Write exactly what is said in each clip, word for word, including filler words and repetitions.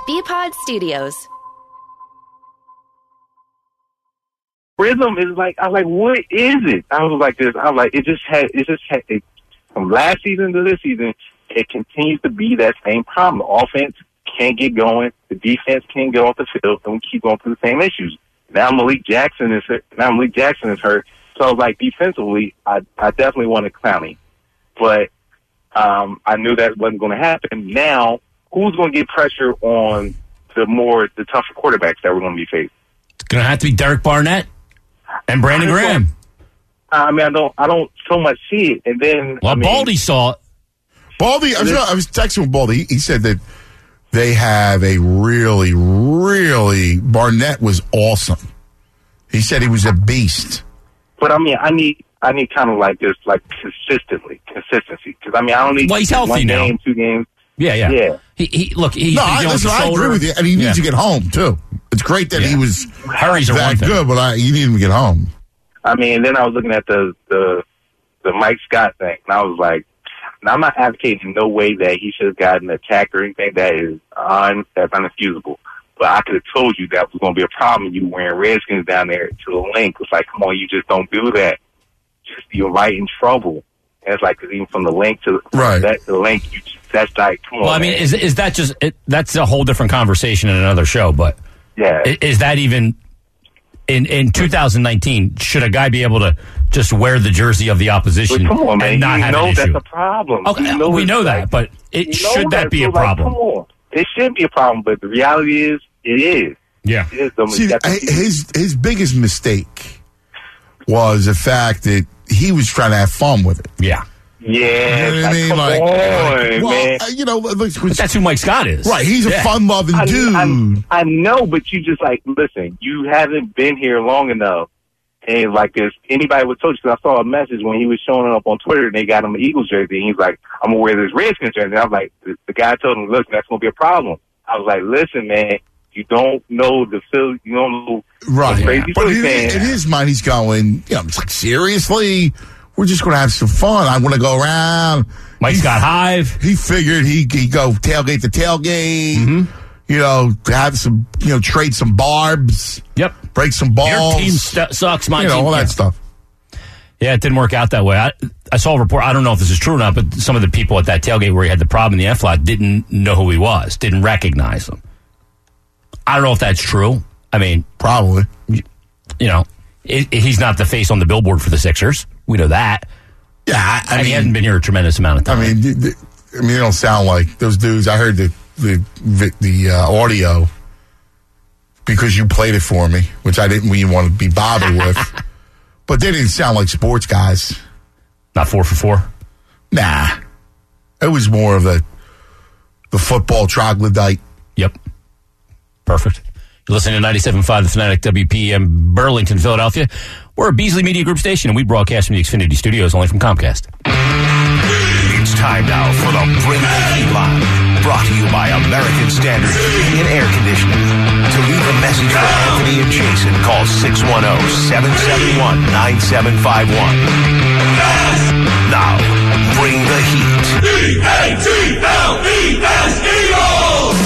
B-Pod Studios. Rhythm is like, I was like, what is it? I was like this. I was like, it just had, it just had, it, from last season to this season, it continues to be that same problem. The offense can't get going. The defense can't get off the field, and we keep going through the same issues. Now Malik Jackson is hurt. Now Malik Jackson is hurt. So I was like, defensively, I, I definitely wanted Clowney. But um, I knew that wasn't going to happen. Now, who's going to get pressure on the more, the tougher quarterbacks that we're going to be facing? It's going to have to be Derek Barnett and Brandon Graham. I mean, I don't, I don't so much see it. And then, well, I mean, Baldy saw it. Baldy, I was, I was texting with Baldy. He, he said that they have a really, really, Barnett was awesome. He said he was a beast. But I mean, I need, I need kind of like this, like consistently, consistency. Because I mean, I don't need well, he's healthy one now. game, two games. Yeah, yeah. Yeah. He, he look. He's no, I, listen, I agree with you, and he needs yeah. to get home too. It's great that yeah. he was Hurries that good, but I, you need him to get home. I mean, then I was looking at the the the Mike Scott thing, and I was like, now I'm not advocating in no way that he should have gotten attacked or anything. That is un that's unexcusable. But I could have told you that was going to be a problem. You wearing Redskins down there to the link. It's like, come on, you just don't do that. Just you're right in trouble. And it's like, cause even from the link to right. that to the link, you just, that's like, come well, on. I mean, man. is is that just it, that's a whole different conversation in another show? But yeah, is, is that even in in two thousand nineteen? Should a guy be able to just wear the jersey of the opposition but come on, man. and not you have know an issue? That's a problem. Okay, you know we know like, that, but it should that, that be so a problem? Like, come on, it should be a problem. But the reality is, it is. Yeah. It is the, See, his his biggest mistake was the fact that he was trying to have fun with it. Yeah. Yeah, you know what like, I mean? come like, on, like, well, man. Uh, you know, look, but that's who Mike Scott is, right? He's yeah. a fun-loving I, dude. I, I know, but you just like listen. You haven't been here long enough, and like this, anybody would tell you. Because I saw a message when he was showing up on Twitter, and they got him an Eagles jersey. And he's like, "I'm gonna wear this Redskins jersey." And I was like, the, the guy told him, "Look, that's gonna be a problem." I was like, "Listen, man." You don't know the Philly. You don't know right. the crazy but Philly in, fans. in his mind, he's going, you know, it's like, seriously? We're just going to have some fun. I want to go around. Mike's got Hive. He figured he he'd go tailgate to tailgate, mm-hmm. you know, have some, you know, trade some barbs. Yep. Break some balls. Your team st- sucks. My you know, team. all that yeah. stuff. Yeah, it didn't work out that way. I, I saw a report. I don't know if this is true or not, but some of the people at that tailgate where he had the problem in the F-lot didn't know who he was, didn't recognize him. I don't know if that's true. I mean, probably. You, you know, it, it, he's not the face on the billboard for the Sixers. We know that. Yeah, I, I and mean, he hasn't been here a tremendous amount of time. I mean, the, the, I mean, they don't sound like those dudes. I heard the the the uh, audio because you played it for me, which I didn't even want to be bothered with. But they didn't sound like sports guys. Not four for four. Nah, it was more of the the football troglodyte. Yep. Perfect. You're listening to ninety-seven point five The Fanatic, W P M, Burlington, Philadelphia. We're a Beasley Media Group station, and we broadcast from the Xfinity Studios, only from Comcast. It's time now for the Bring the Heat line, brought to you by American Standard Heating and Air Conditioning. To leave a message for Anthony and Jason, call six one zero, seven seven one, nine seven five one. Now, bring the heat. E A T L E S, Eagles!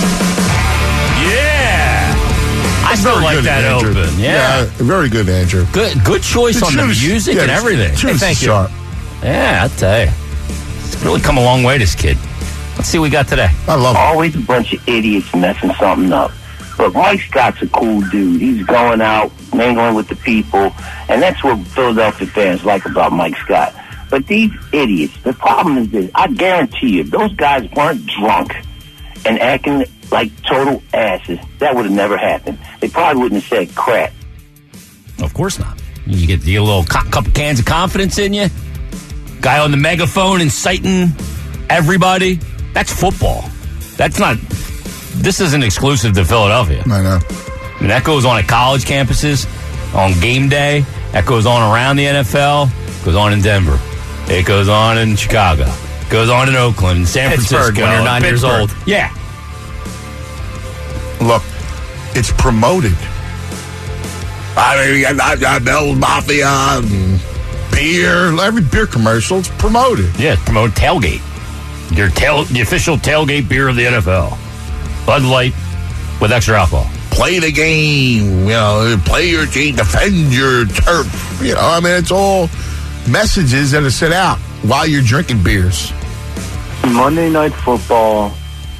I still like that Andrew. open. Yeah. yeah. Very good, Andrew. Good good choice the on the music yeah, and everything. Hey, thank you. Sharp. Yeah, I'll tell you. It's really come a long way, this kid. Let's see what we got today. I love it. Always a bunch of idiots messing something up. But Mike Scott's a cool dude. He's going out, mingling with the people, and that's what Philadelphia fans like about Mike Scott. But these idiots, the problem is this. I guarantee you, if those guys weren't drunk and acting like total asses, that would have never happened. They probably wouldn't have said crap. Of course not. You get, you get a little co- couple cans of confidence in you. Guy on the megaphone inciting everybody. That's football. That's not... This isn't exclusive to Philadelphia. I know. I mean, that goes on at college campuses, on game day. That goes on around the N F L. It goes on in Denver. It goes on in Chicago. It goes on in Oakland, San Pittsburgh, Francisco. when you're nine years old. Yeah. Look, it's promoted. I mean, I got Bell's Mafia, and beer. Every beer commercial is promoted. Yeah, it's promoted tailgate. Your tail, the official tailgate beer of the N F L. Bud Light, with extra alcohol. Play the game, you know, play your team, defend your turf. You know, I mean, it's all messages that are sent out while you're drinking beers. Monday Night Football.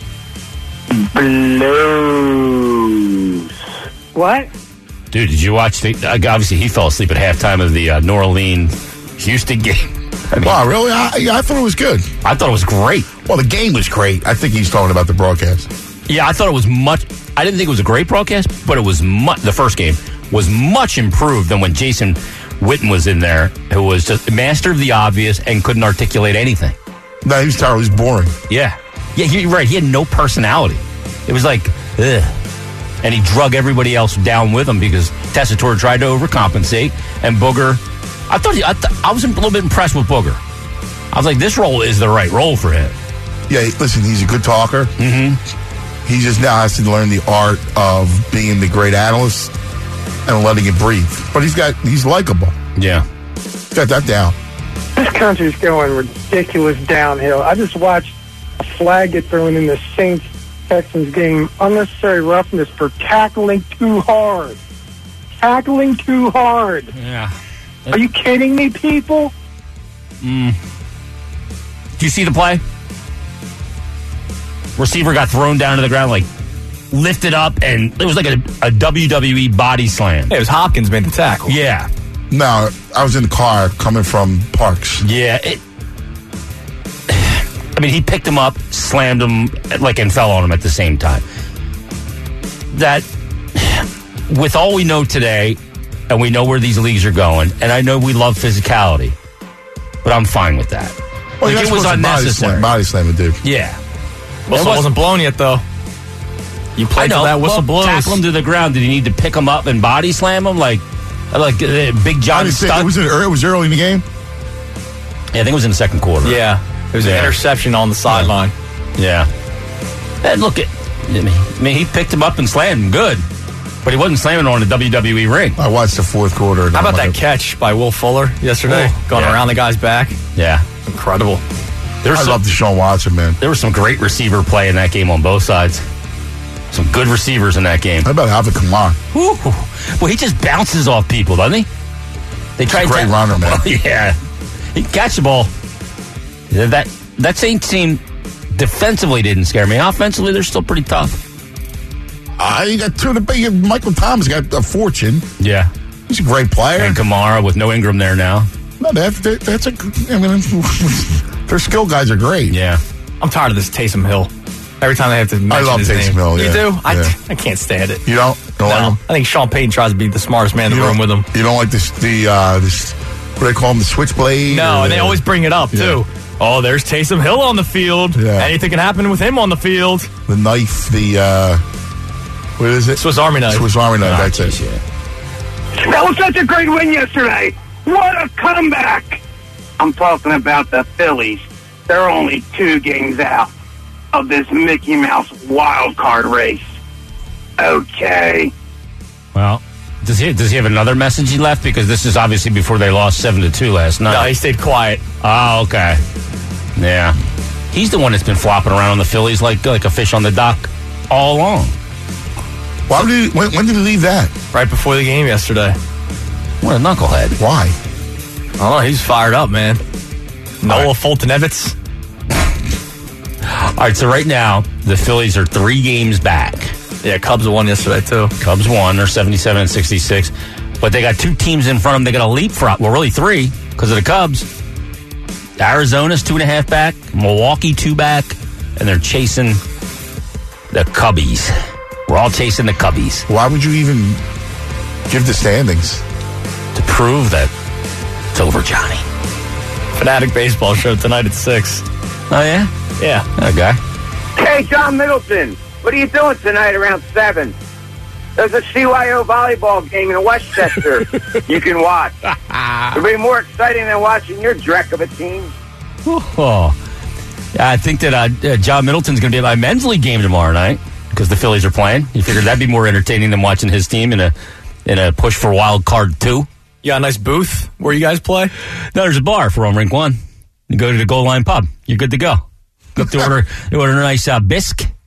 Blues. What? Dude, did you watch the... Uh, obviously, he fell asleep at halftime of the uh, New Orleans-Houston game. I mean, Wow, really? I, I thought it was good. I thought it was great. Well, the game was great. I think he's talking about the broadcast. Yeah, I thought it was much... I didn't think it was a great broadcast, but it was much... The first game was much improved than when Jason Witten was in there, who was just a master of the obvious and couldn't articulate anything. No, he was terrible. He was boring. Yeah. Yeah, you're right. He had no personality. It was like, ugh. And he drug everybody else down with him because Tessitore tried to overcompensate, and Booger... I thought he, I, th- I was a little bit impressed with Booger. I was like, this role is the right role for him. Yeah, listen, he's a good talker. Mm-hmm. He just now has to learn the art of being the great analyst and letting it breathe. But he's got, he's likable. Yeah. Got that down. This country's going ridiculous downhill. I just watched a flag get thrown in the Saints-Texans game. Unnecessary roughness for tackling too hard. Tackling too hard. Yeah. Are you kidding me, people? Mm. Do you see the play? Receiver got thrown down to the ground, like lifted up, and it was like a, a W W E body slam. Yeah, it was Hopkins made the tackle. Yeah. No, I was in the car coming from Parks. Yeah. It, I mean, he picked him up, slammed him, like, and fell on him at the same time. That, with all we know today, and we know where these leagues are going, and I know we love physicality, but I'm fine with that. Well, like, it was unnecessary. Body slam, body slam, dude. Yeah. Whistle was, wasn't blown yet, though. You played till that whistle well, blows. Tackle him to the ground. Did he need to pick him up and body slam him? Like, like uh, Big John Studd? It was, it, it was early in the game? Yeah, I think it was in the second quarter. Yeah. It was yeah. an interception on the sideline. Yeah. And look, at, I mean, he picked him up and slammed him good, but he wasn't slamming on a W W E ring. I watched the fourth quarter. How about that catch by Will Fuller yesterday? Oh, going yeah. around the guy's back? Yeah. Incredible. There was I some, love Deshaun Watson, man. There was some great receiver play in that game on both sides. Some good receivers in that game. How about Alvin Kamara? Woo. Well, he just bounces off people, doesn't he? They try He's a great to, runner, man. Oh, yeah. He can catch the ball. That, that Saints team defensively didn't scare me. Offensively, they're still pretty tough. Uh, you got two of the big. Michael Thomas got a fortune. Yeah. He's a great player. And Kamara with no Ingram there now. No, that, that, that's a. I mean, their skill guys are great. Yeah. I'm tired of this Taysom Hill. Every time they have to mention I love his Taysom name. Hill, yeah. You do? I, Yeah. I can't stand it. You don't? don't No. like him? I think Sean Payton tries to be the smartest man in You the room don't- with him. You don't like this? The uh, this what do they call him? The switchblade? No, Or and they the- always bring it up, Yeah. too. Oh, there's Taysom Hill on the field. Yeah. Anything can happen with him on the field. the knife. The uh, what is it? Swiss Army knife. Swiss Army knife. Ah, that's geez, it. yeah. That was such a great win yesterday. What a comeback. I'm talking about the Phillies. They're only two games out of this Mickey Mouse wild card race. Okay. Well, does he does he have another message he left? Because this is obviously before they lost seven to two last night. No, he stayed quiet. Oh, okay. Yeah. He's the one that's been flopping around on the Phillies like like a fish on the dock all along. Why did he, when, when did he leave that? Right before the game yesterday. What a knucklehead. Why? I don't know. He's fired up, man. Noah right. Fulton-Evans. All right, so right now, the Phillies are three games back. Yeah, Cubs won yesterday, too. Cubs won. They're seventy-seven and sixty-six. But they got two teams in front of them. They got a leapfrog. Well, really three because of the Cubs. Arizona's two and a half back. Milwaukee two back. And they're chasing the Cubbies. We're all chasing the Cubbies Why would you even give the standings? to prove that it's over, Johnny. Fanatic Baseball show tonight at six. Oh, yeah? Yeah. That guy. Hey, John Middleton, what are you doing tonight around seven? There's a C Y O volleyball game in Westchester you can watch. It'll be more exciting than watching your dreck of a team. Oh. Yeah, I think that uh, uh, John Middleton's going to be at my men's league game tomorrow night because the Phillies are playing. You figured that'd be more entertaining than watching his team in a in a push for wild card two. You got a nice booth where you guys play? No, there's a bar for Rome Rink One. You go to the Goal Line Pub. You're good to go. Go up to order, you order a nice uh, bisque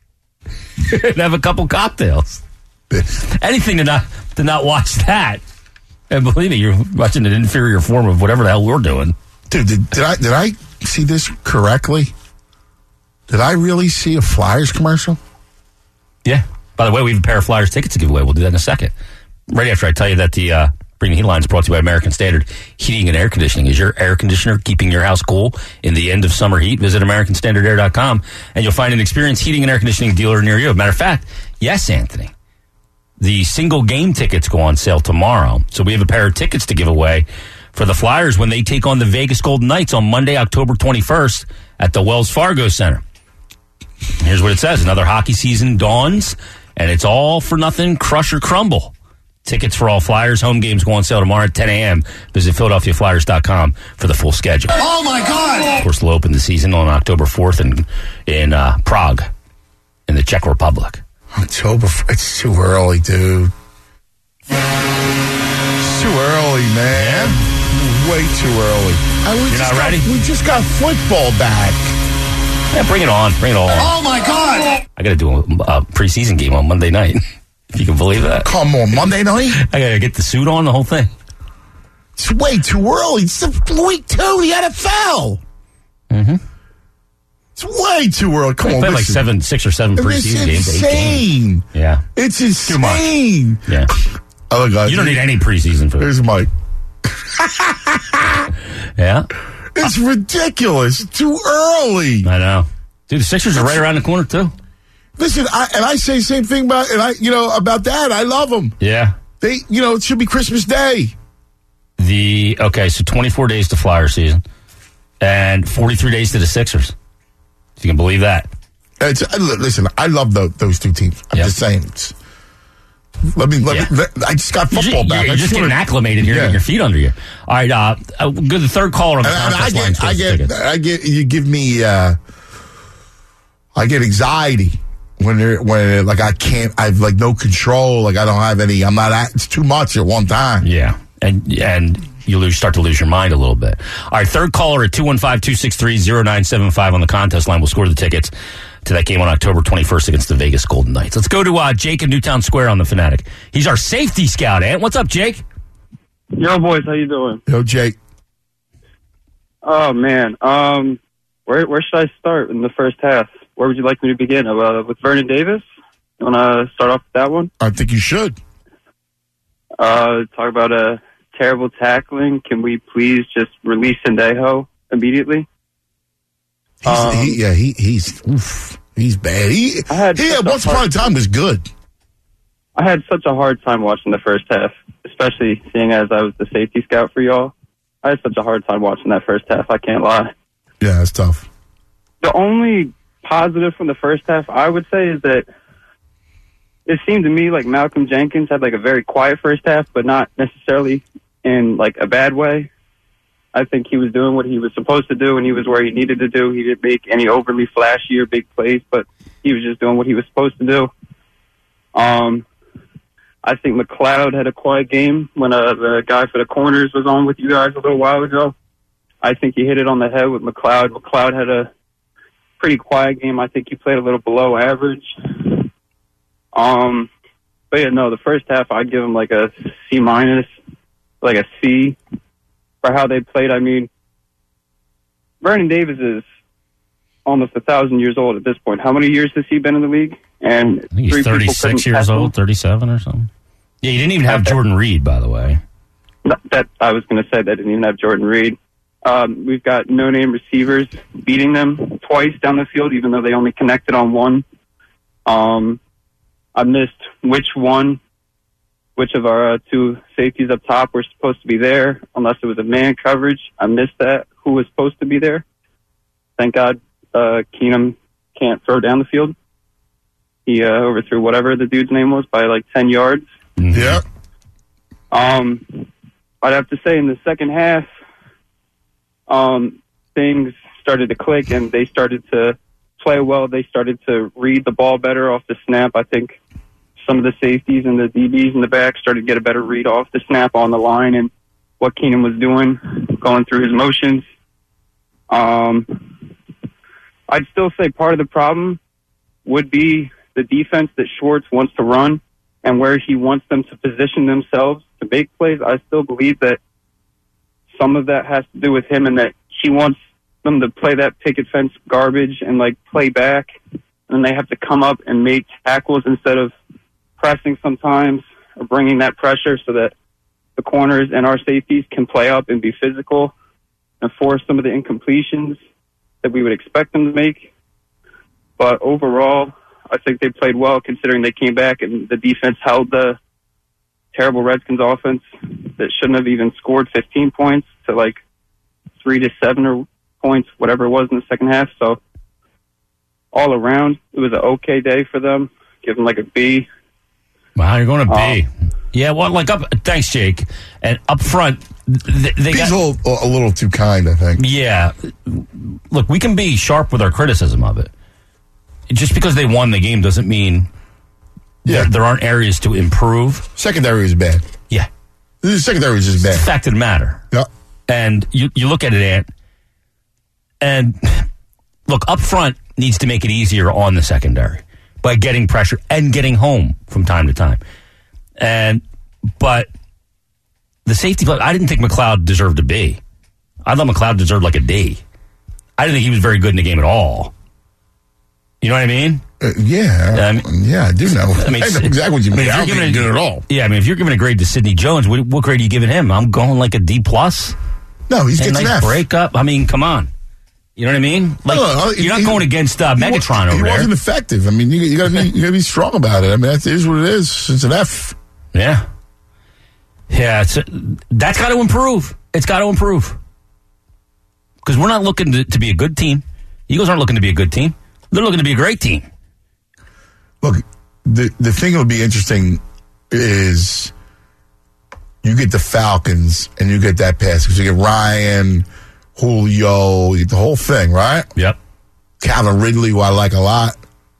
and have a couple cocktails. Anything to not to not watch that. And believe me, you're watching an inferior form of whatever the hell we're doing. Dude, did, did I did I see this correctly? Did I really see a Flyers commercial? Yeah. By the way, we have a pair of Flyers tickets to give away. We'll do that in a second. Right after I tell you that the uh, Bring the Heat line is brought to you by American Standard Heating and Air Conditioning. Is your air conditioner keeping your house cool in the end of summer heat? Visit American Standard Air dot com and you'll find an experienced heating and air conditioning dealer near you. Matter of fact, yes, Anthony. The single game tickets go on sale tomorrow. So we have a pair of tickets to give away for the Flyers when they take on the Vegas Golden Knights on Monday, October twenty-first at the Wells Fargo Center. Here's what it says. Another hockey season dawns, and it's all for nothing, crush or crumble. Tickets for all Flyers home games go on sale tomorrow at ten a.m. Visit Philadelphia Flyers dot com for the full schedule. Oh, my God! Of course, they'll open the season on October fourth in, in uh, Prague in the Czech Republic. October, it's too early, dude. It's too early, man. Way too early. I, You're not got, ready? We just got football back. Yeah, bring it on. Bring it all on. Oh, my God! I got to do a, a preseason game on Monday night. If you can believe that. Come on, Monday night? I got to get the suit on, the whole thing. It's way too early. It's week two, the N F L. Mm-hmm. It's way too early. Come I on, played like listen. seven, six or seven preseason games. It's eight games. insane. Yeah. It's Too much. insane. Yeah. Oh, God. You don't need any preseason for this. Here's Mike. Yeah. It's ridiculous. Too early. I know. Dude, the Sixers are right around the corner, too. Listen, I, and I say the same thing about, and I, you know, about that. I love them. Yeah. They, you know, it should be Christmas Day. The, okay, so twenty-four days to Flyer season and forty-three days to the Sixers. If you can believe that. It's, listen, I love the, those two teams. I'm Yep. just saying. It's, let me, let Yeah. me, let, I just got football You're, back. you're I just getting wanna- acclimated here, Yeah. getting your feet under you. All right, uh, uh, good. The third caller on the And, and I contest line. get, I still get, tickets. I get, you give me, uh, I get anxiety when they're, when like I can't, I've like no control, like I don't have any, I'm not, at, it's too much at one time. Yeah, and and you lose, start to lose your mind a little bit. All right, third caller at two one five, two six three, zero nine seven five on the contest line will score the tickets to that game on October twenty-first against the Vegas Golden Knights. Let's go to uh, Jake in Newtown Square on the Fanatic. He's our safety scout, Ant. What's up, Jake? Yo, boys, how you doing? Yo, Jake. Oh man, um, where where should I start in the first half? Where would you like me to begin? Uh, with Vernon Davis? You want to start off with that one? I think you should. Uh, talk about a terrible tackling. Can we please just release Sendejo immediately? He's, Um, he, yeah, he, he's, oof, he's bad. He, I had he such at a once upon a hard- time was good. I had such a hard time watching the first half, especially seeing as I was the safety scout for y'all. I had such a hard time watching that first half, I can't lie. Yeah, it's tough. The only positive from the first half, I would say, is that it seemed to me like Malcolm Jenkins had like a very quiet first half, but not necessarily in like a bad way. I think he was doing what he was supposed to do, and he was where he needed to do. He didn't make any overly flashy or big plays, but he was just doing what he was supposed to do. Um, I think McLeod had a quiet game when uh, the guy for the corners was on with you guys a little while ago. I think he hit it on the head with McLeod. McLeod had a pretty quiet game. I think he played a little below average. Um, but yeah, no, the first half I'd give him like a C minus, like a C for how they played. I mean, Vernon Davis is almost a thousand years old at this point. How many years has he been in the league? And I think three he's people thirty-six couldn't years tackle him. old, thirty-seven or something. Yeah, you didn't even have Okay. Jordan Reed, by the way. No, that I was going to say that didn't even have Jordan Reed. Um, we've got no-name receivers beating them twice down the field, even though they only connected on one. Um, I missed which one, which of our uh, two safeties up top were supposed to be there, unless it was a man coverage. I missed that. Who was supposed to be there? Thank God uh, Keenum can't throw down the field. He uh, overthrew whatever the dude's name was by like ten yards. Mm-hmm. Yeah. Um, I'd have to say in the second half, um, things started to click and they started to play well. They started to read the ball better off the snap. I think some of the safeties and the D Bs in the back started to get a better read off the snap on the line and what Keenum was doing, going through his motions. Um, I'd still say part of the problem would be the defense that Schwartz wants to run and where he wants them to position themselves to make plays, I still believe that some of that has to do with him and that he wants them to play that picket fence garbage and, like, play back. And they have to come up and make tackles instead of pressing sometimes or bringing that pressure so that the corners and our safeties can play up and be physical and force some of the incompletions that we would expect them to make. But overall, I think they played well considering they came back and the defense held the terrible Redskins offense that shouldn't have even scored fifteen points to like three to seven or points, whatever it was in the second half. So all around, it was an okay day for them. Give them like a B. Wow, you're going to B. Um, yeah, well, like up. Thanks, Jake. And up front, they, they He's got a little, a little too kind, I think. Yeah, look, we can be sharp with our criticism of it. Just because they won the game doesn't mean Yeah. there, there aren't areas to improve. Secondary is bad. Yeah, The secondary is just bad. it's the fact of the matter. Yeah. And you you look at it, Ant, and look, up front needs to make it easier on the secondary by getting pressure and getting home from time to time. And but the safety play, I didn't think McLeod deserved a B. I thought McLeod deserved like a D. I didn't think he was very good in the game at all. You know what I mean? Uh, yeah. I mean- yeah, I do know. I mean, I know exactly what you I mean, mean. if I you're don't think giving he a- did it at all. Yeah, I mean, if you're giving a grade to Sidney Jones, what, what grade are you giving him? I'm going like a D plus. No, he's And gets an nice F. breakup. I mean, come on. You know what I mean? Like No, no, you're not he- going against uh, He wa- Megatron he over there. wasn't effective. I mean, you, you got to be you got to be strong about it. I mean, that is what it is. It's an F. Yeah, yeah. It's that's got to improve. It's got to improve because we're not looking to, to be a good team. Eagles aren't looking to be a good team. They're looking to be a great team. Look, the the thing that'll be interesting is you get the Falcons and you get that pass because you get Ryan, Julio, you get the whole thing, right? Yep. Calvin Ridley, who I like a lot.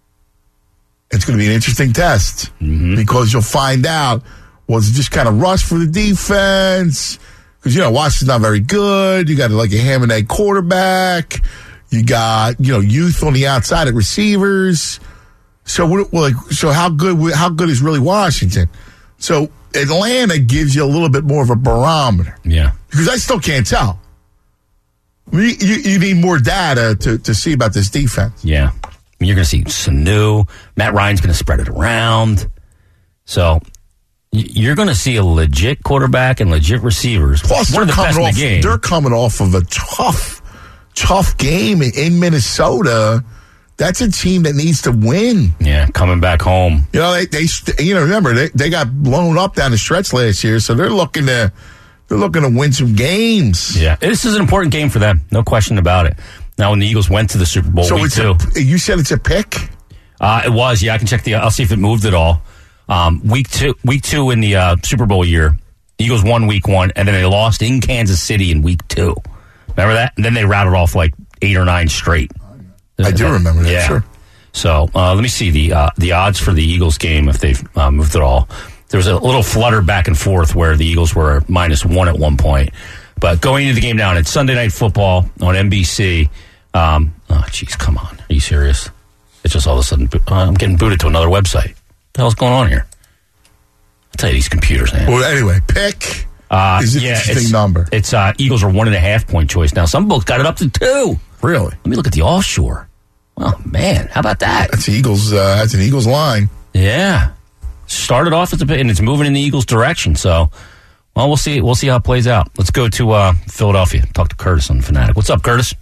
It's going to be an interesting test Mm-hmm. because you'll find out was it just kind of rush for the defense because you know Washington's not very good. You got like a ham and egg quarterback. You got you know youth on the outside at receivers. So what, like so how good how good is really Washington? So Atlanta gives you a little bit more of a barometer Yeah. because I still can't tell. You, you, you need more data to, to see about this defense. Yeah. I mean, you're going to see Sanu. Matt Ryan's going to spread it around. So y- you're going to see a legit quarterback and legit receivers. Plus, one they're of the best coming in off. the game. They're coming off of a tough, tough game in, in Minnesota. That's a team that needs to win. Yeah, coming back home. You know, they, they you know, remember they, they got blown up down the stretch last year, so they're looking to they're looking to win some games. Yeah, this is an important game for them. No question about it. Now, when the Eagles went to the Super Bowl So week it's two, a, you said it's a pick. uh, it was. Yeah, I can check the. I'll see if it moved at all. Um, week two, week two in the uh, Super Bowl year, the Eagles won week one, and then they lost in Kansas City in week two. Remember that? And then they rattled off like eight or nine straight. I do remember that. Yeah. Sure. So uh, let me see the uh, the odds for the Eagles game if they've uh, moved at all. There was a little flutter back and forth where the Eagles were minus one at one point. But going into the game now, it's Sunday Night Football on N B C. Um, oh, jeez, come on. Are you serious? It's just all of a sudden, uh, I'm getting booted to another website. What the hell's going on here? I'll tell you these computers, man. Well, anyway, pick Uh, is an yeah, interesting it's, number. It's uh, Eagles are one and a half point choice now. Some books got it up to two. Really? Let me look at the offshore. Oh man, how about that? That's the Eagles. Uh, that's an Eagles line. Yeah, started off as a bit, and it's moving in the Eagles' direction. So, well, we'll see. We'll see how it plays out. Let's go to uh, Philadelphia. Talk to Curtis on Fanatic. What's up, Curtis?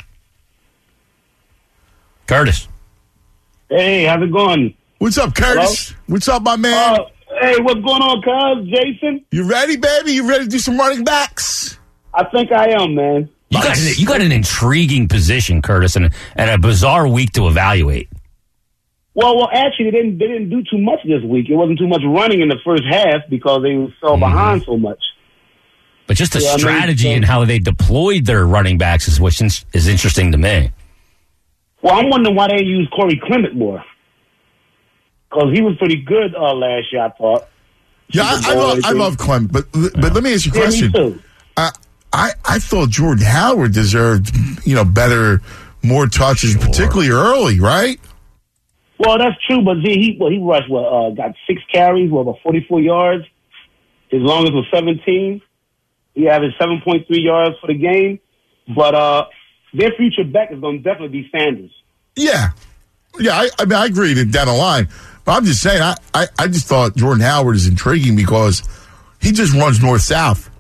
Curtis. Hey, how's it going? What's up, Curtis? Hello? What's up, my man? Uh, hey, what's going on, cuz? Jason? You ready, baby? You ready to do some running backs? I think I am, man. You got, an, you got an intriguing position, Curtis, and, and a bizarre week to evaluate. Well, well, actually, they didn't they didn't do too much this week. It wasn't too much running in the first half because they fell Mm-hmm. behind so much. But just the Yeah, I mean, strategy so- and how they deployed their running backs is what is is interesting to me. Well, I'm wondering why they didn't use Corey Clement more. Because he was pretty good uh, last year, I thought. Yeah, I, I love I love Clement, but but let me ask you a Yeah, me question. too. I, I I thought Jordan Howard deserved you know better, more touches, particularly early, right? Well, that's true, but Z, he well, he rushed what uh, got six carries, well, about forty-four yards. His longest was seventeen. He averaged seven point three yards for the game. But uh, their future back is going to definitely be Sanders. Yeah. Yeah, I, I mean, I agree that down the line. But I'm just saying, I, I, I just thought Jordan Howard is intriguing because he just runs north-south.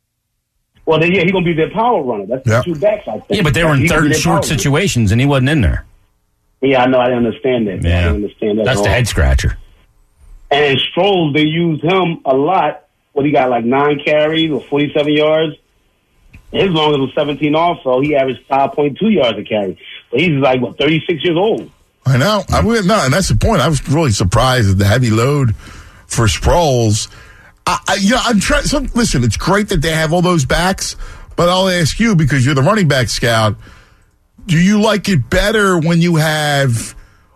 Well, then, yeah, he's going to be their power runner. That's Yep. the two backs, I think. Yeah, but they were in He third can and be their short power runner. situations, and he wasn't in there. Yeah, I know. I didn't understand that. I Yeah, didn't understand that that's at the all. head scratcher. And Stroll, they used him a lot. What, he got like nine carries or forty-seven yards? His longest was seventeen also. He averaged five point two yards a carry. But he's like, what, thirty-six years old? I know. I would no, and that's the point. I was really surprised at the heavy load for Sproles. I, I, you know, I'm trying. So, listen, it's great that they have all those backs, but I'll ask you because you're the running back scout. Do you like it better when you have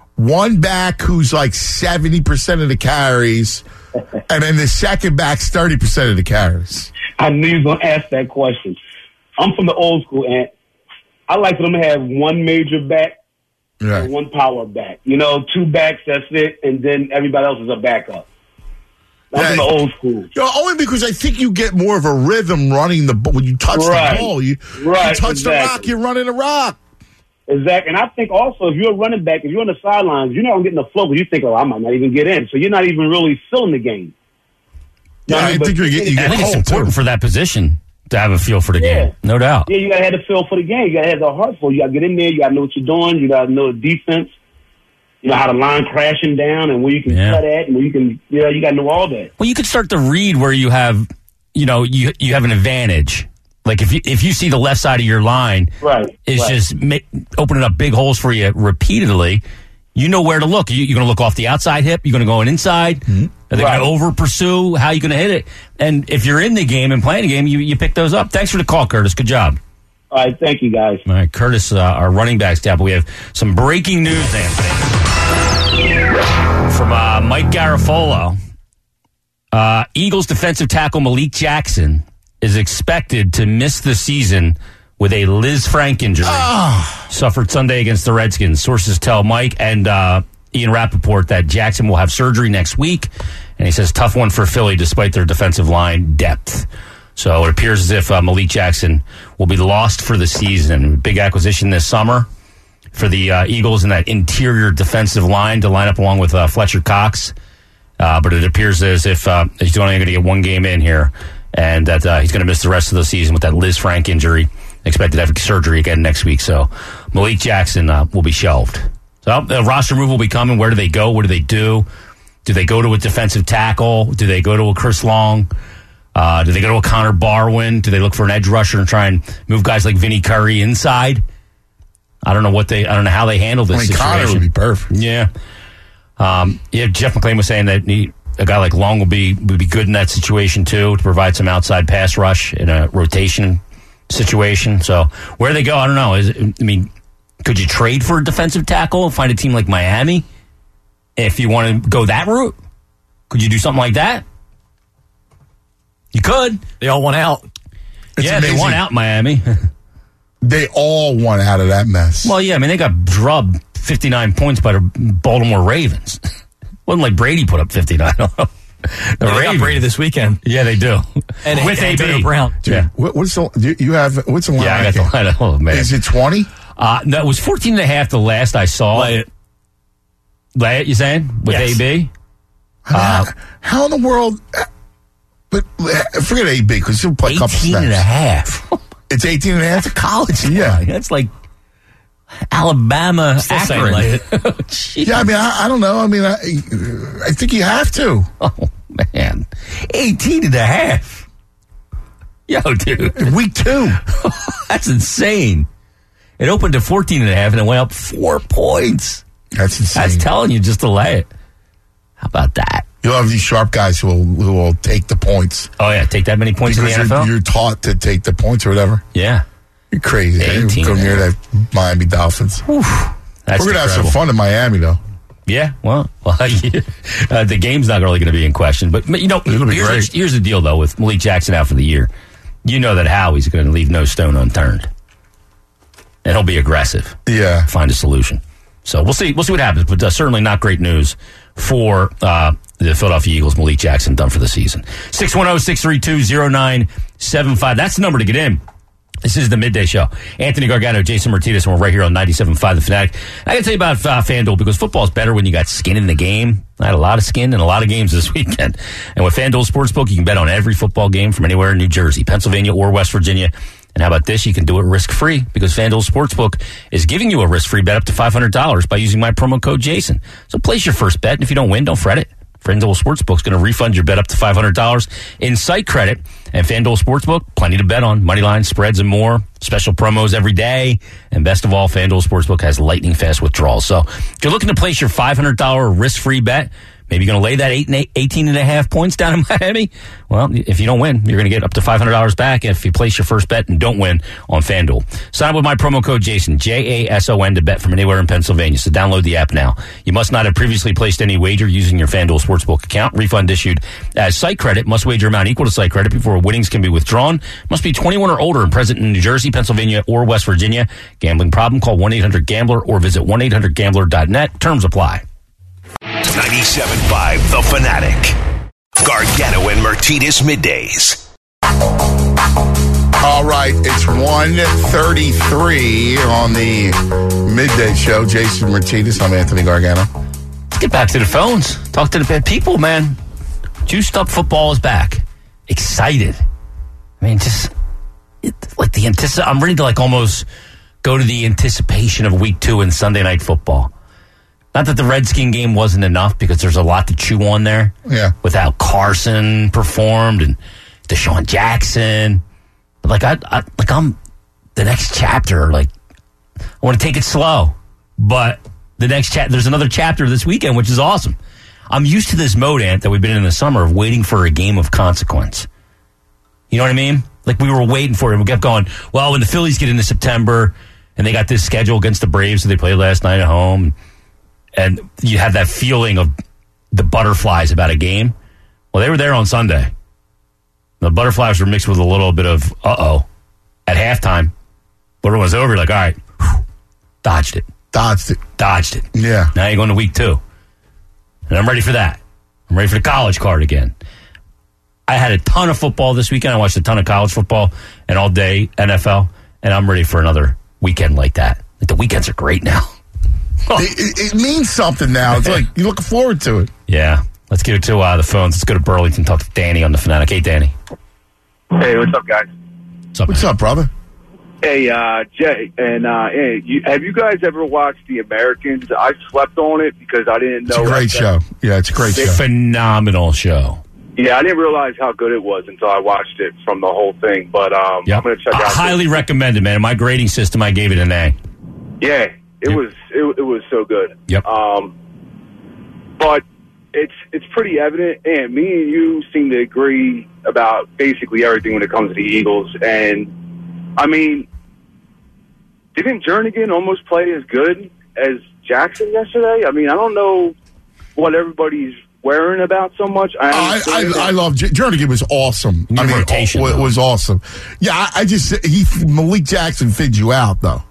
one back who's like seventy percent of the carries, and then the second back's thirty percent of the carries? I knew you were going to ask that question. I'm from the old school, and I like for them to have one major back Right. and one power back. You know, two backs, that's it, and then everybody else is a backup. I'm Yeah. from the old school. You know, only because I think you get more of a rhythm running the ball. When you touch Right. the ball, you, Right, you touch the exactly. rock, you're running the rock. Exactly. And I think also if you're a running back, if you're on the sidelines, you're not going to get in the flow, but you think, oh, I might not even get in. So you're not even really feeling the game. Yeah, I But- think you're getting, you I get think it's cold, important too. for that position to have a feel for the Yeah. game, no doubt. Yeah, you got to have the feel for the game. You got to have the heart for it. You got to get in there. You got to know what you're doing. You got to know the defense. You know how the line crashing down and where you can Yeah. cut at and where you can, you know, you got to know all that. Well, you could start to read where you have, you know, you you have an advantage. Like if you if you see the left side of your line Right. is right. just ma- opening up big holes for you repeatedly, you know where to look. You, you're going to look off the outside hip. You're going to go in inside. Mm-hmm. Are they Right. going to over pursue? How are you going to hit it? And if you're in the game and playing the game, you you pick those up. Thanks for the call, Curtis. Good job. All right. Thank you, guys. All right, Curtis, uh, our running back staff. But we have some breaking news, Anthony, from uh, Mike Garafolo. Uh, Eagles defensive tackle Malik Jackson is expected to miss the season with a Liz Frank injury. Suffered Sunday against the Redskins. Sources tell Mike and uh, Ian Rappaport that Jackson will have surgery next week. And he says, tough one for Philly despite their defensive line depth. So it appears as if uh, Malik Jackson will be lost for the season. Big acquisition this summer for the uh, Eagles in that interior defensive line to line up along with uh, Fletcher Cox. Uh, but it appears as if uh, he's only going to get one game in here, and that uh, he's going to miss the rest of the season with that Liz Frank injury. Expected to have surgery again next week. So Malik Jackson uh, will be shelved. So the roster move will be coming. Where do they go? What do they do? Do they go to a defensive tackle? Do they go to a Chris Long? Uh, do they go to a Connor Barwin? Do they look for an edge rusher and try and move guys like Vinny Curry inside? I don't know what they. I don't know how they handle this I mean, situation. Connor would be perfect. Yeah. Um, yeah, Jeff McClain was saying that he, a guy like Long will be would be good in that situation too, to provide some outside pass rush in a rotation situation. So where they go, I don't know. Is it, I mean, could you trade for a defensive tackle and find a team like Miami if you want to go that route? Could you do something like that? You could. They all want out. It's yeah, amazing. they want out Miami. They all want out of that mess. Well, yeah, I mean, they got drubbed fifty-nine points by the Baltimore Ravens. Wasn't like Brady put up fifty-nine. The They got Ravens. Brady this weekend. Yeah, they do. And with A Antonio B Brown. Yeah, What, what's the do you have? What's the line? yeah, I got the line. Oh man, Is it twenty? uh, no, it was fourteen and a half the last I saw. Lay it. Lay it, you saying with Yes. A B? how, how in the world? But uh, forget A B because he'll play a couple eighteen snaps. and a half. It's eighteen and a half. That's a college Yeah. line. That's like Alabama. Still saying Akron. lay it. Jeez. Yeah, I mean, I, I don't know. I mean, I, I think you have to. Oh man, eighteen and a half. Yo, dude, Week two. that's insane. It opened to fourteen and a half and it went up four points. That's insane. That's telling you just to lay it. How about that? You'll have these sharp guys who will who will take the points Oh yeah, take that many points because in the N F L. you're, you're taught to take the points or whatever. Yeah, You're crazy. eighteen. Go near that Miami Dolphins. that's We're gonna have some incredible. fun in Miami, though. Yeah, well, well yeah. uh, the game's not really going to be in question. But, you know, It'll be here's, great. The, here's the deal, though, with Malik Jackson out for the year. You know that Howie's going to leave no stone unturned. And he'll be aggressive. Yeah. Find a solution. So we'll see. We'll see what happens. But uh, certainly not great news for uh, the Philadelphia Eagles. Malik Jackson done for the season. six one zero, six three two, zero nine seven five. That's the number to get in. This is the Midday Show. Anthony Gargano, Jason Martinez, and we're right here on ninety-seven point five The Fanatic. I can tell you about uh, FanDuel because football is better when you got skin in the game. I had a lot of skin in a lot of games this weekend. And with FanDuel Sportsbook, you can bet on every football game from anywhere in New Jersey, Pennsylvania, or West Virginia. And how about this? You can do it risk-free because FanDuel Sportsbook is giving you a risk-free bet up to five hundred dollars by using my promo code Jason. So place your first bet, and if you don't win, don't fret it. FanDuel Sportsbook is going to refund your bet up to five hundred dollars in site credit. And FanDuel Sportsbook, plenty to bet on. Money lines, spreads, and more. Special promos every day. And best of all, FanDuel Sportsbook has lightning fast withdrawals. So if you're looking to place your five hundred dollars risk-free bet, maybe you're going to lay that eight and eight, eighteen and a half points down in Miami. Well, if you don't win, you're going to get up to five hundred dollars back if you place your first bet and don't win on FanDuel. Sign up with my promo code Jason, J A S O N, to bet from anywhere in Pennsylvania. So download the app now. You must not have previously placed any wager using your FanDuel Sportsbook account. Refund issued as site credit. Must wager amount equal to site credit before winnings can be withdrawn. Must be twenty-one or older and present in New Jersey, Pennsylvania, or West Virginia. Gambling problem? Call one eight hundred gambler or visit one eight hundred gambler dot net. Terms apply. ninety-seven point five The Fanatic. Gargano and Martinez Middays. All right, it's one thirty-three on the Midday Show. Jason Martinez, I'm Anthony Gargano. Let's get back to the phones. Talk to the people, man. Juiced Up Football is back. Excited. I mean, just it, like the antici- I'm ready to like almost go to the anticipation of week two and Sunday Night Football. Not that the Redskin game wasn't enough because there's a lot to chew on there. Yeah. Without Carson performed and Deshaun Jackson. But like I, I like I'm the next chapter, like I want to take it slow. But the next chapter, there's another chapter this weekend, which is awesome. I'm used to this mode, Ant, that we've been in the summer of waiting for a game of consequence. You know what I mean? Like we were waiting for it. We kept going, well, when the Phillies get into September and they got this schedule against the Braves that they played last night at home, and you have that feeling of the butterflies about a game. Well, they were there on Sunday. The butterflies were mixed with a little bit of uh-oh at halftime. But it was over, like, all right, whew, dodged it. Dodged it. Dodged it. Yeah. Now you're going to week two. And I'm ready for that. I'm ready for the college card again. I had a ton of football this weekend. I watched a ton of college football and all day N F L. And I'm ready for another weekend like that. Like the weekends are great now. It, it, it means something now. It's like you're looking forward to it. Yeah. Let's get it to uh, the phones. Let's go to Burlington, talk to Danny on the Fanatic. Hey, Danny. Hey, what's up, guys? What's up, What's man? up, brother? Hey, uh, Jay, and uh, hey, you, have you guys ever watched The Americans? I slept on it because I didn't know. It's a great show. Yeah, it's a great show. Phenomenal show. Yeah, I didn't realize how good it was until I watched it from the whole thing. But um, Yep. I'm going to check I out. highly recommend it, man. In my grading system, I gave it an A. Yeah, it Yep. was it, it was so good. Yep. Um, but it's it's pretty evident, and me and you seem to agree about basically everything when it comes to the Eagles. And I mean, didn't Jernigan almost play as good as Jackson yesterday? I mean, I don't know what everybody's worrying about so much. I I, I, I love J- Jernigan was awesome. I mean, rotation, it was awesome. Yeah, I, I just he Malik Jackson figured you out though.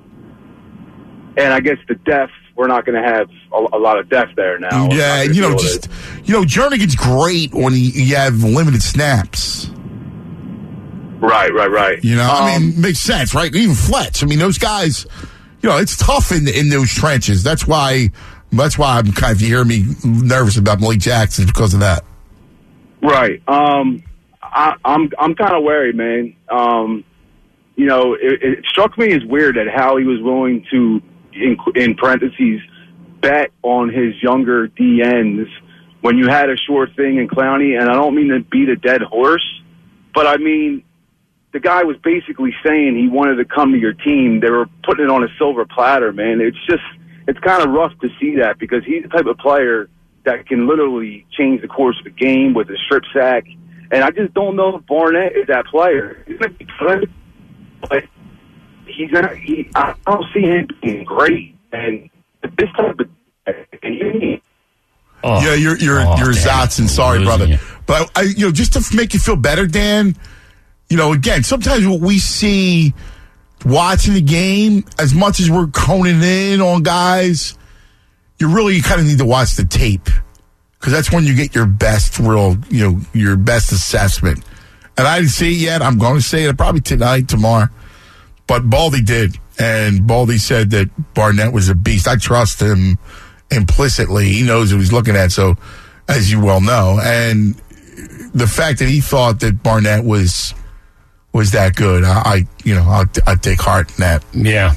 And I guess the depth, we're not going to have a, a lot of depth there now. Yeah, you know, just you know, Jernigan's great when he, you have limited snaps. Right, right, right. You know, Um, I mean, makes sense, right? Even Fletch. I mean, those guys. You know, it's tough in in those trenches. That's why. That's why I'm kind of. You hear me nervous about Malik Jackson because of that. Right. Um, I, I'm I'm kind of wary, man. Um, you know, it, it struck me as weird at how he was willing to, in, in parentheses, bet on his younger D Ns when you had a sure thing in Clowney. And I don't mean to beat a dead horse, but I mean, the guy was basically saying he wanted to come to your team. They were putting it on a silver platter, man. It's just, it's kind of rough to see that because he's the type of player that can literally change the course of the game with a strip sack. And I just don't know if Barnett is that player. He's going to be good, but he's not, he, I don't see him being great. And this type of and you Oh. Yeah, you're you're Oh, you're damn. Zotson. Sorry, Losing brother. you. But I, you know, just to make you feel better, Dan. You know, again, sometimes what we see watching the game, as much as we're coning in on guys, you really kind of need to watch the tape because that's when you get your best real, you know, your best assessment. And I didn't see it yet. I'm going to say it probably tonight, tomorrow. But Baldy did, and Baldy said that Barnett was a beast. I trust him implicitly. He knows what he's looking at, so as you well know. And the fact that he thought that Barnett was was that good, I, I you know, I'll, I'll take heart in that. Yeah.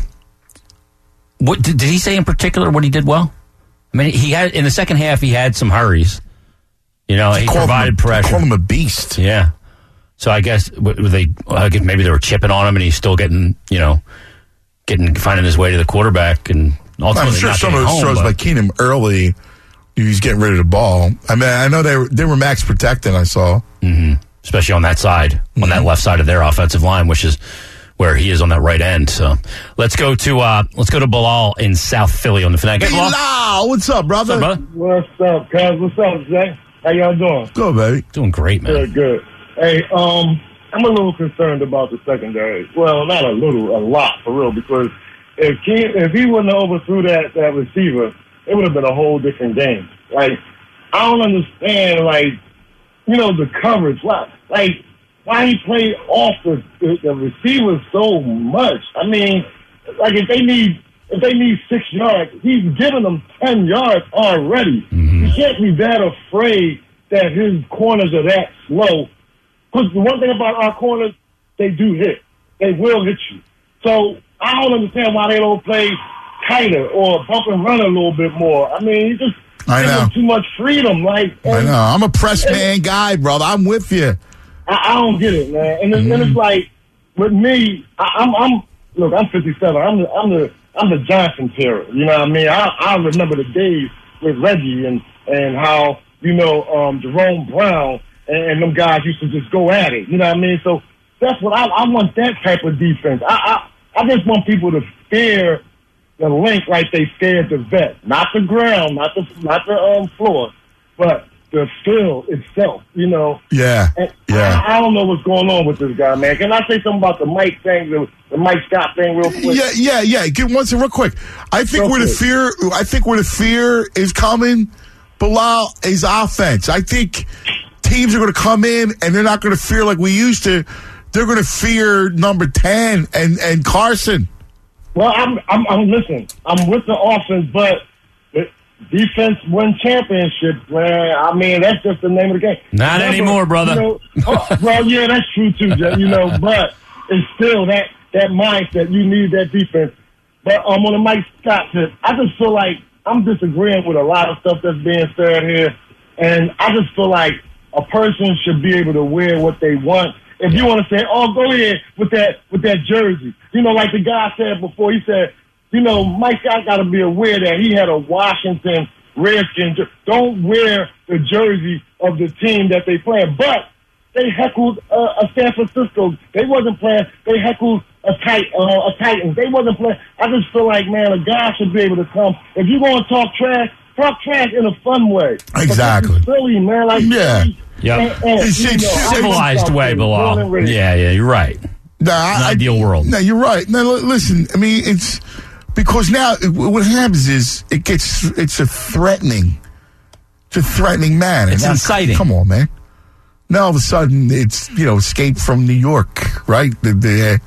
What did, did he say in particular what he did well? I mean, he had in the second half he had some hurries. You know, he, he provided him, pressure. Called him a beast. Yeah. So I guess were they I guess maybe they were chipping on him, and he's still getting you know getting finding his way to the quarterback, and ultimately I'm sure not some of getting those home, throws by Keenum early, he's getting rid of the ball. I mean, I know they were, they were max protecting. I saw, mm-hmm. especially on that side, mm-hmm. on that left side of their offensive line, which is where he is on that right end. So let's go to uh, let's go to Bilal in South Philly on the Fanatic. Bilal, Bilal, what's up, brother? What's up, brother? What's up, cuz? What's up, Zay? How y'all doing? Good, baby. Doing great, man. Good, good. Hey, um, I'm a little concerned about the secondary. Well, not a little, a lot, for real, because if he, if he wouldn't have overthrew that, that receiver, it would have been a whole different game. Like, I don't understand, like, you know, the coverage. Why, like, why he played off the, the, the receivers so much. I mean, like, if they need if they need six yards, he's giving them ten yards already. Mm-hmm. You can't be that afraid that his corners are that slow. Because the one thing about our corners, they do hit. They will hit you. So I don't understand why they don't play tighter or bump and run a little bit more. I mean, you just I give know. them too much freedom. Like I know. I'm a press man guy, brother. I'm with you. I, I don't get it, man. And it's, mm-hmm. and it's like with me, I, I'm, I'm look. I'm fifty-seven. I'm the, I'm the, I'm the Johnson terror. You know what I mean? I, I remember the days with Reggie and and how you know um, Jerome Brown. And them guys used to just go at it. You know what I mean? So that's what I, I want, that type of defense. I, I I just want people to fear the link like they feared the vet. Not the ground, not the not the um, floor, but the field itself, you know? Yeah, and yeah. I, I don't know what's going on with this guy, man. Can I say something about the Mike thing, the, the Mike Scott thing real quick? Yeah, yeah, yeah. Get one second real quick. I think Real where the quick. fear, I think where the fear is coming, Bilal, is offense. I think teams are going to come in and they're not going to fear like we used to. They're going to fear number ten and, and Carson. Well, I'm, I'm, I'm listen. I'm with the offense, but the defense win championships, man. I mean, that's just the name of the game. Not Remember, anymore, brother. You know, oh, well, yeah, that's true too, Jay, you know. But it's still that that mindset. You need that defense. But um, on the Mike Scott tip, I just feel like I'm disagreeing with a lot of stuff that's being said here, and I just feel like a person should be able to wear what they want. If you want to say, "Oh, go ahead with that with that jersey," you know, like the guy said before, he said, "You know, Mike Scott got to be aware that he had a Washington Redskins. Don't wear the jersey of the team that they playing." But they heckled uh, a San Francisco. They wasn't playing. They heckled a tit uh, a Titans. They wasn't playing. I just feel like, man, a guy should be able to come. If you going to talk trash, talk trash in a fun way. Exactly. Silly, man. Like, Yeah. Yep. And, and, It's- you it's know, I Civilized want way, something Bilal. born and raised. Yeah, yeah, you're right. Nah, I, An ideal world. No, you're right. No, li- listen. I mean, it's because now it, what happens is it gets it's a threatening, it's a threatening man. It's And now, inciting. Come on, man. Now all of a sudden it's you know escape from New York, right? The, the,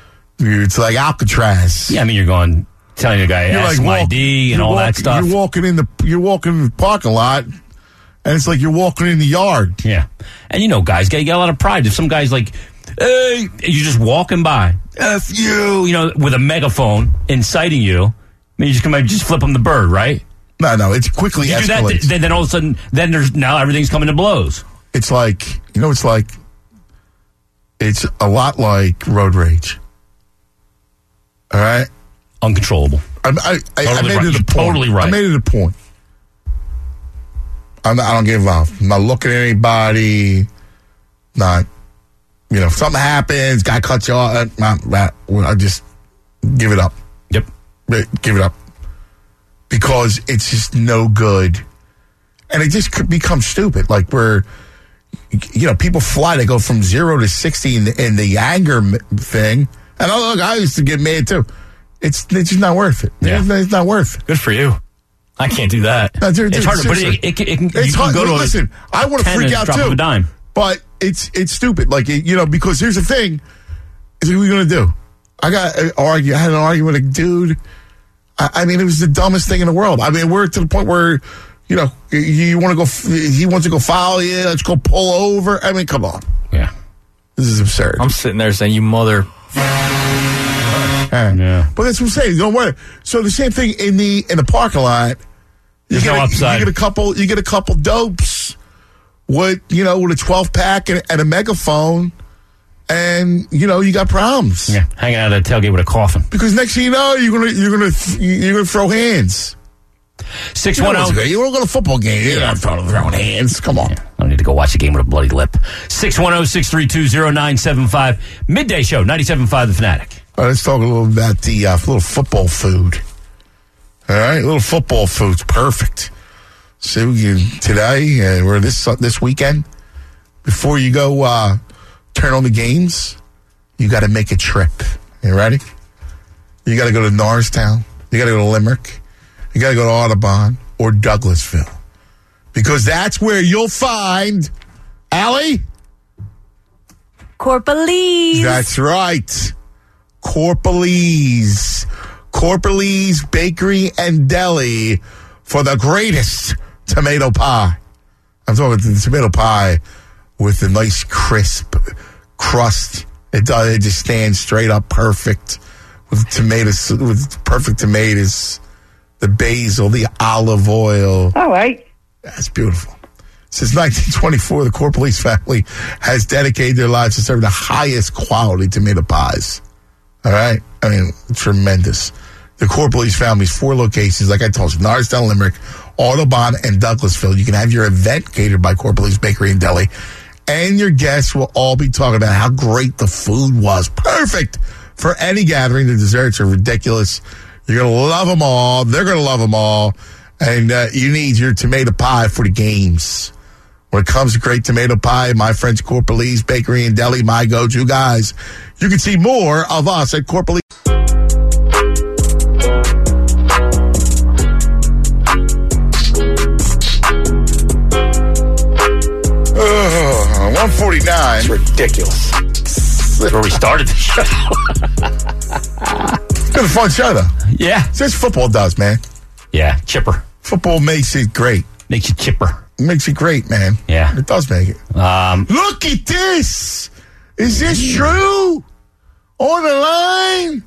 it's like Alcatraz. Yeah, I mean, you're going telling the guy You're ask like my walk- D and you're all walk- that stuff. You're walking in the you're walking in the parking lot, and it's like you're walking in the yard. Yeah, and you know, guys, get, get a lot of pride. If some guy's like, "Hey," you're just walking by, "F you," you know, with a megaphone inciting you. I mean, you just come out, just flip him the bird, right? No, no, it's quickly You do that, escalates. then, then all of a sudden, then there's now everything's coming to blows. It's like, you know, it's like, it's a lot like road rage. All right? Uncontrollable. I, I, I, I Totally made right. it a You're point. totally right. I made it a point. I'm not, I don't get involved. I'm not looking at anybody. Not, you know, if something happens, guy cuts you off, uh, not, not, I just give it up. Yep. Give it up. Because it's just no good. And it just could become stupid. Like we're, you know, people fly. They go from zero to sixty in the, in the anger m- thing. And I, look, I used to get mad too. It's it's just not worth it. Yeah. It's, it's not worth it. Good for you. I can't do that. No, dude, It's dude, hard to put it. seriously. It, it, it can, It's you hard. can go to a Listen, I want to ten freak and out drop too. of a dime. But it's it's stupid. Like, you know, because here's the thing. Is what are we going to do? I got uh, argue. I had an argument with a dude. I, I mean, it was the dumbest thing in the world. I mean, we're to the point where, you know, you, you want to go, he wants to go foul you. Let's go pull over. I mean, come on. Yeah. This is absurd. I'm sitting there saying, you mother. Yeah. But that's what I'm saying. Don't worry. So the same thing in the in the parking lot. You There's get no a, upside. You get a couple. You get a couple dopes with you know with a twelve pack and, and a megaphone, and you know you got problems. Yeah, hanging out at a tailgate with a coffin. Because next thing you know, you're gonna you're gonna you're gonna throw hands. Six You one know, zero. you don't go to a football game. You're not throwing, throwing hands. Come on. I don't need to go watch the game with a bloody lip. six one zero, six three two, zero nine seven five. Midday show, ninety-seven point five The Fanatic. All right, let's talk a little about the uh, little football food. All right, little football food's perfect. So you, today, uh, or this uh, this weekend, before you go uh, turn on the games, you got to make a trip. You ready? You got to go to Norristown. You got to go to Limerick. You got to go to Audubon or Douglasville. Because that's where you'll find, Allie? Corpalese. That's right. Corpalese. Corpalese Bakery and Deli for the greatest tomato pie. I'm talking about the tomato pie with the nice crisp crust. It does. It just stands straight up perfect with tomatoes, with perfect tomatoes, the basil, the olive oil. All right. That's beautiful. Since nineteen twenty-four, the Corpalese family has dedicated their lives to serving the highest quality tomato pies. All right? I mean, tremendous. The Corpalese family's four locations, like I told you, Norristown, Limerick, Audubon, and Douglasville. You can have your event catered by Corpalese Bakery and Deli, and your guests will all be talking about how great the food was. Perfect for any gathering. The desserts are ridiculous. You're going to love them all. They're going to love them all. And uh, you need your tomato pie for the games. When it comes to great tomato pie, my friends Corpalese Bakery and Deli, my go-to guys. You can see more of us at Corpalese. Uh, one forty-nine. It's ridiculous. That's where we started the show. It's been a fun show, though. Yeah. It's just football does, man. Yeah, chipper. Football makes it great. Makes you chipper. It makes it great, man. Yeah. It does make it. Um, Look at this. Is this true? On the line?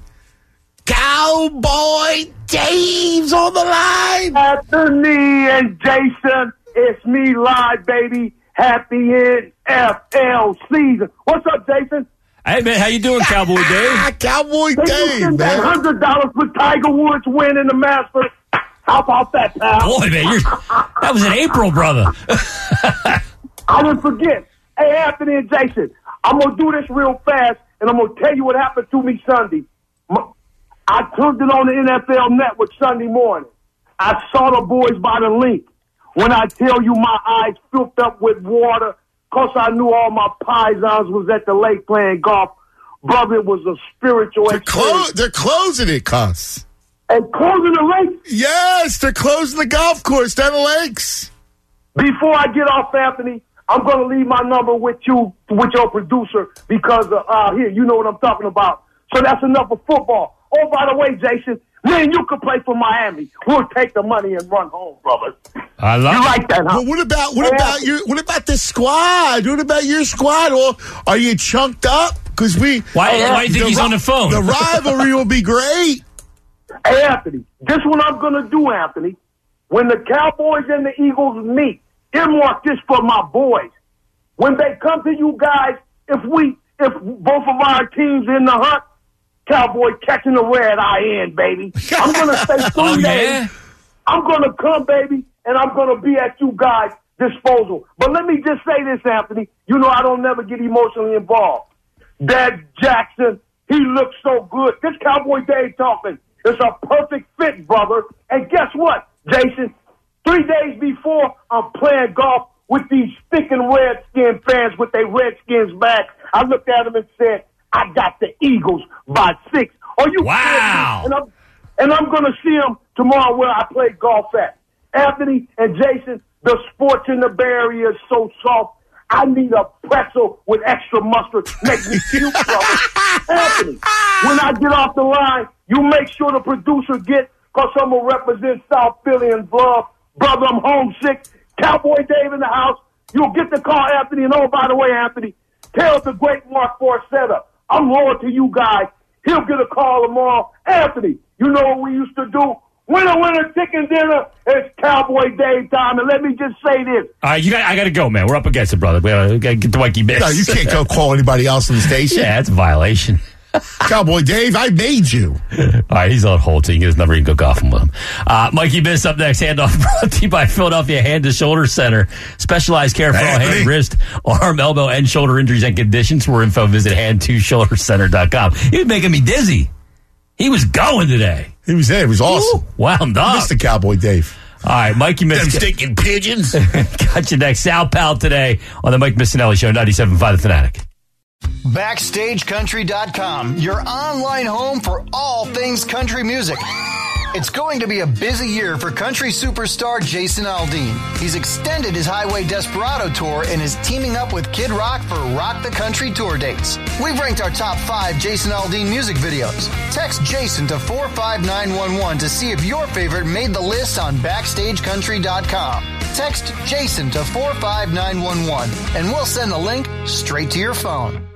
Cowboy Dave's on the line. Anthony and Jason, it's me live, baby. Happy N F L season. What's up, Jason? hey, man, how you doing, Cowboy Dave? Ah, Cowboy They Dave, send that man. hundred dollars for Tiger Woods winning the Masters. How about that, pal? Boy, man, you're, that was in April, brother. I didn't forget. Hey, Anthony and Jason, I'm gonna do this real fast, and I'm gonna tell you what happened to me Sunday. M- I turned it on the N F L Network Sunday morning. I saw the boys by the link. When I tell you my eyes filled up with water, cause I knew all my paisans was at the lake playing golf. Brother, it was a spiritual They're, experience. clo- they're closing it, cuss. And closing the lake. Yes, they're closing the golf course down the lakes. Before I get off, Anthony, I'm going to leave my number with you, with your producer, because, uh, uh, here, you know what I'm talking about. So that's enough of football. Oh, by the way, Jason, me and you could play for Miami. We'll take the money and run home, brother. I love You it. like that, huh? Well, what about what Yeah. about your what about the squad? What about your squad? Or are you chunked up? Because we Why, why do you think he's ri- on the phone? The rivalry will be great. Hey, Anthony, this what I'm going to do, Anthony. When the Cowboys and the Eagles meet, earmark this for my boys. When they come to you guys, if we, if both of our teams in the hunt, Cowboy catching the red eye in, baby. I'm going to stay three Oh, days. yeah? I'm going to come, baby, and I'm going to be at you guys' disposal. But let me just say this, Anthony. You know I don't never get emotionally involved. Dad Jackson, he looks so good. This Cowboy Dave talking. It's a perfect fit, brother. And guess what, Jason? Three days before, I'm playing golf with these sticking Redskin fans with their Redskins back. I looked at them and said, I got the Eagles by six. Are you wow? And I'm, and I'm going to see them tomorrow where I play golf at. Anthony and Jason, the sports in the Bay Area is so soft. I need a pretzel with extra mustard. Make me puke, brother. Anthony, when I get off the line, you make sure the producer gets, because I'm going to represent South Philly and Love. Brother, I'm homesick. Cowboy Dave in the house. You'll get the call, Anthony. And oh, by the way, Anthony, tell the great Mark Forcetta, I'm loyal to you guys. He'll get a call tomorrow. Anthony, you know what we used to do? Winner, winner, chicken dinner. It's Cowboy Dave time. And let me just say this. All right, you got, I got to go, man. We're up against it, brother. We got to get to Mikey Miss. No, you can't go call anybody else on the station. Yeah, that's a violation. Cowboy Dave, I made you. All right, he's on hold, so you can get his number. You can go golfing with him. Uh, Mikey Miss up next. Handoff brought to you by Philadelphia Hand to Shoulder Center. Specialized care for all hand, wrist, arm, elbow, and shoulder injuries and conditions. For info, visit hand to shoulder center dot com. He was making me dizzy. He was going today. He was there. It was awesome. Ooh, wound up. Mister Cowboy Dave. All right, Mikey Miss. Them stinking pigeons. Got you next. Sal Pal today on the Mike Missinelli Show, ninety-seven point five The Fanatic. Backstage Country dot com, your online home for all things country music. It's going to be a busy year for country superstar Jason Aldean. He's extended his Highway Desperado tour and is teaming up with Kid Rock for Rock the Country tour dates. We've ranked our top five Jason Aldean music videos. Text Jason to four five nine one one to see if your favorite made the list on Backstage Country dot com. Text Jason to four five nine one one and we'll send the link straight to your phone.